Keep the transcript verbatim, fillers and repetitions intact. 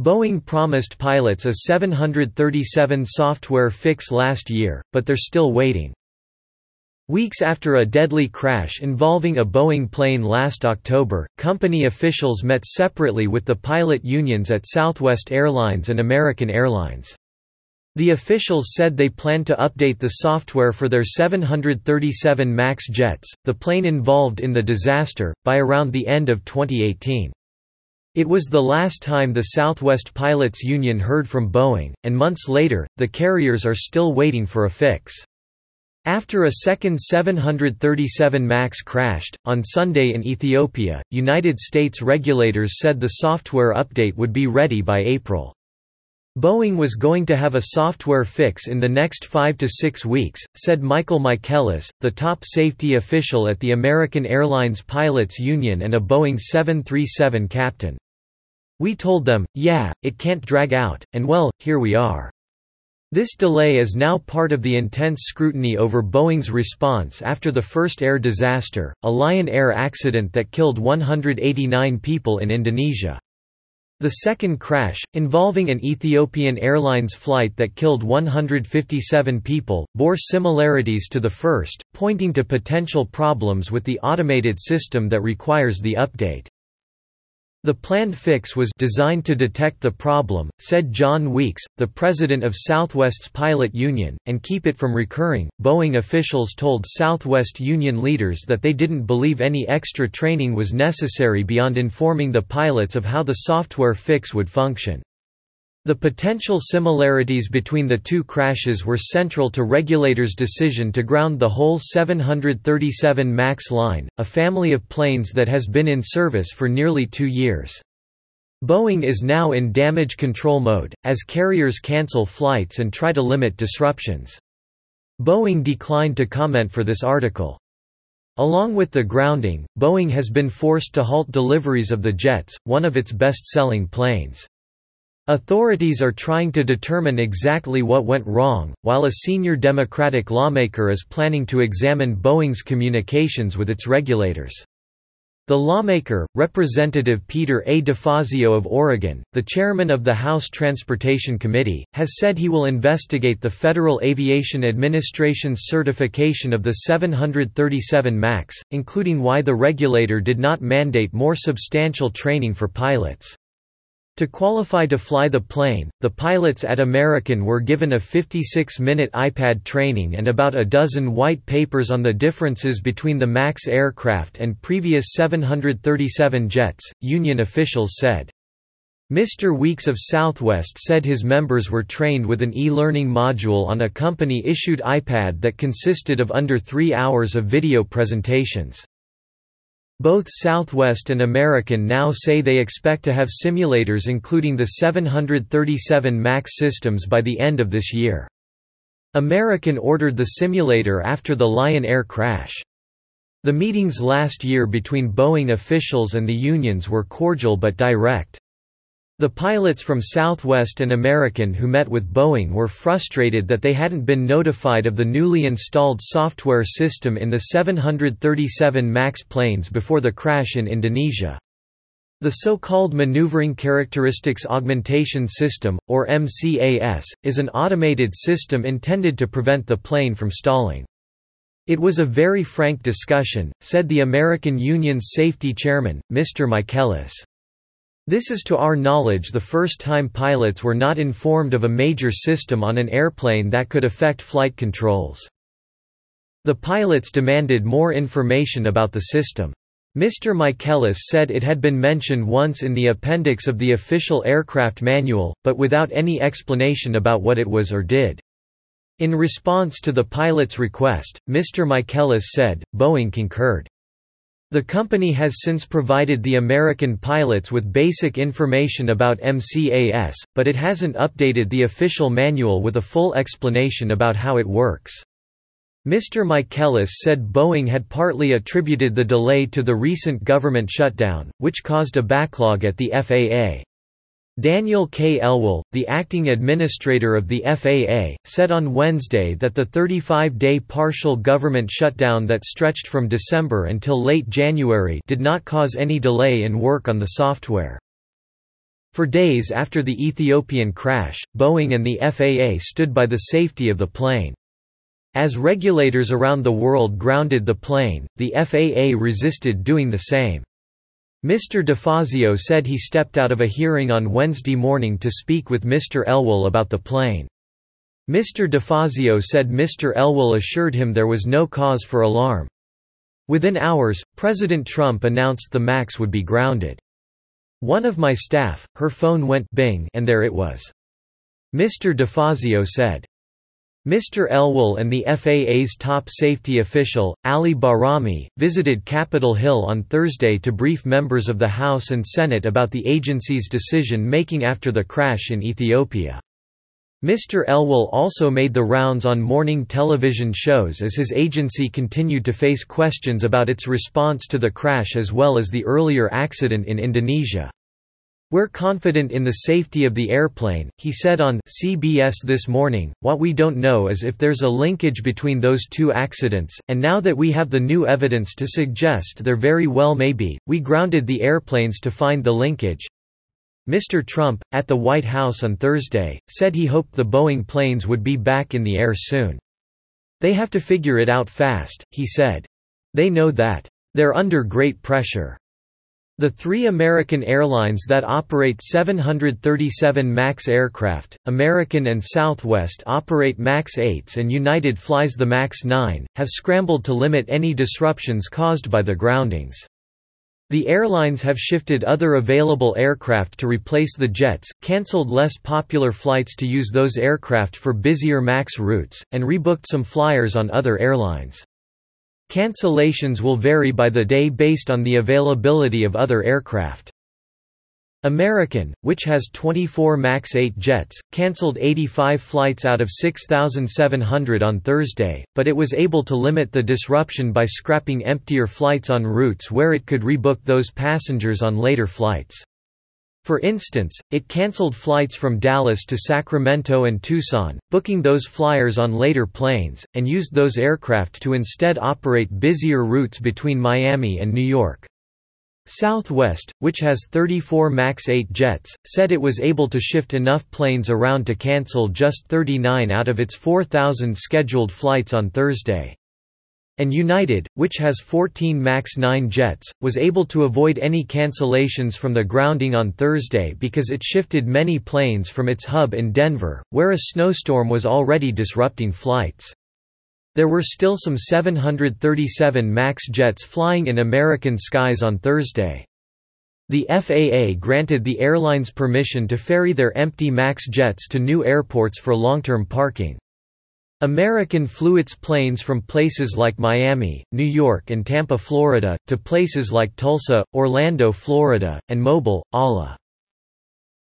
Boeing promised pilots a seven thirty-seven software fix last year, but they're still waiting. Weeks after a deadly crash involving a Boeing plane last October, company officials met separately with the pilot unions at Southwest Airlines and American Airlines. The officials said they planned to update the software for their seven thirty-seven MAX jets, the plane involved in the disaster, by around the end of twenty eighteen. It was the last time the Southwest Pilots Union heard from Boeing, and months later, the carriers are still waiting for a fix. After a second seven thirty-seven MAX crashed, on Sunday in Ethiopia, United States regulators said the software update would be ready by April. Boeing was going to have a software fix in the next five to six weeks, said Michael Michaelis, the top safety official at the American Airlines Pilots Union and a Boeing seven thirty-seven captain. "We told them, yeah, it can't drag out, and well, here we are." This delay is now part of the intense scrutiny over Boeing's response after the first air disaster, a Lion Air accident that killed one hundred eighty-nine people in Indonesia. The second crash, involving an Ethiopian Airlines flight that killed one hundred fifty-seven people, bore similarities to the first, pointing to potential problems with the automated system that requires the update. The planned fix was designed to detect the problem, said John Weeks, the president of Southwest's pilot union, and keep it from recurring. Boeing officials told Southwest union leaders that they didn't believe any extra training was necessary beyond informing the pilots of how the software fix would function. The potential similarities between the two crashes were central to regulators' decision to ground the whole seven thirty-seven MAX line, a family of planes that has been in service for nearly two years. Boeing is now in damage control mode, as carriers cancel flights and try to limit disruptions. Boeing declined to comment for this article. Along with the grounding, Boeing has been forced to halt deliveries of the jets, one of its best-selling planes. Authorities are trying to determine exactly what went wrong, while a senior Democratic lawmaker is planning to examine Boeing's communications with its regulators. The lawmaker, Representative Peter A. DeFazio of Oregon, the chairman of the House Transportation Committee, has said he will investigate the Federal Aviation Administration's certification of the seven thirty-seven MAX, including why the regulator did not mandate more substantial training for pilots. To qualify to fly the plane, the pilots at American were given a fifty-six minute iPad training and about a dozen white papers on the differences between the MAX aircraft and previous seven thirty-seven jets, union officials said. Mister Weeks of Southwest said his members were trained with an e-learning module on a company-issued iPad that consisted of under three hours of video presentations. Both Southwest and American now say they expect to have simulators including the seven thirty-seven MAX systems by the end of this year. American ordered the simulator after the Lion Air crash. The meetings last year between Boeing officials and the unions were cordial but direct. The pilots from Southwest and American who met with Boeing were frustrated that they hadn't been notified of the newly installed software system in the seven thirty-seven MAX planes before the crash in Indonesia. The so-called Maneuvering Characteristics Augmentation System, or M C A S, is an automated system intended to prevent the plane from stalling. It was a very frank discussion, said the American Union's safety chairman, Mister Michaelis. This is to our knowledge the first time pilots were not informed of a major system on an airplane that could affect flight controls. The pilots demanded more information about the system. Mister Michaelis said it had been mentioned once in the appendix of the official aircraft manual, but without any explanation about what it was or did. In response to the pilots' request, Mister Michaelis said, Boeing concurred. The company has since provided the American pilots with basic information about M C A S, but it hasn't updated the official manual with a full explanation about how it works. Mister Michaelis said Boeing had partly attributed the delay to the recent government shutdown, which caused a backlog at the F A A. Daniel K. Elwell, the acting administrator of the F A A, said on Wednesday that the thirty-five day partial government shutdown that stretched from December until late January did not cause any delay in work on the software. For days after the Ethiopian crash, Boeing and the F A A stood by the safety of the plane. As regulators around the world grounded the plane, the F A A resisted doing the same. Mister DeFazio said he stepped out of a hearing on Wednesday morning to speak with Mister Elwell about the plane. Mister DeFazio said Mister Elwell assured him there was no cause for alarm. Within hours, President Trump announced the MAX would be grounded. "One of my staff, her phone went bing and there it was," Mister DeFazio said. Mister Elwell and the F A A's top safety official, Ali Bahrami, visited Capitol Hill on Thursday to brief members of the House and Senate about the agency's decision-making after the crash in Ethiopia. Mister Elwell also made the rounds on morning television shows as his agency continued to face questions about its response to the crash as well as the earlier accident in Indonesia. "We're confident in the safety of the airplane," he said on C B S This Morning. "What we don't know is if there's a linkage between those two accidents, and now that we have the new evidence to suggest there very well may be, we grounded the airplanes to find the linkage." Mister Trump, at the White House on Thursday, said he hoped the Boeing planes would be back in the air soon. "They have to figure it out fast," he said. "They know that. They're under great pressure." The three American airlines that operate seven thirty-seven MAX aircraft, American and Southwest operate MAX eights and United flies the MAX nine, have scrambled to limit any disruptions caused by the groundings. The airlines have shifted other available aircraft to replace the jets, cancelled less popular flights to use those aircraft for busier MAX routes, and rebooked some flyers on other airlines. Cancellations will vary by the day based on the availability of other aircraft. American, which has twenty-four MAX eight jets, cancelled eighty-five flights out of six thousand seven hundred on Thursday, but it was able to limit the disruption by scrapping emptier flights on routes where it could rebook those passengers on later flights. For instance, it cancelled flights from Dallas to Sacramento and Tucson, booking those flyers on later planes, and used those aircraft to instead operate busier routes between Miami and New York. Southwest, which has thirty-four MAX eight jets, said it was able to shift enough planes around to cancel just thirty-nine out of its four thousand scheduled flights on Thursday. And United, which has fourteen MAX nine jets, was able to avoid any cancellations from the grounding on Thursday because it shifted many planes from its hub in Denver, where a snowstorm was already disrupting flights. There were still some seven thirty-seven MAX jets flying in American skies on Thursday. The F A A granted the airlines permission to ferry their empty MAX jets to new airports for long-term parking. American flew its planes from places like Miami, New York and Tampa, Florida, to places like Tulsa, Orlando, Florida, and Mobile, Ala.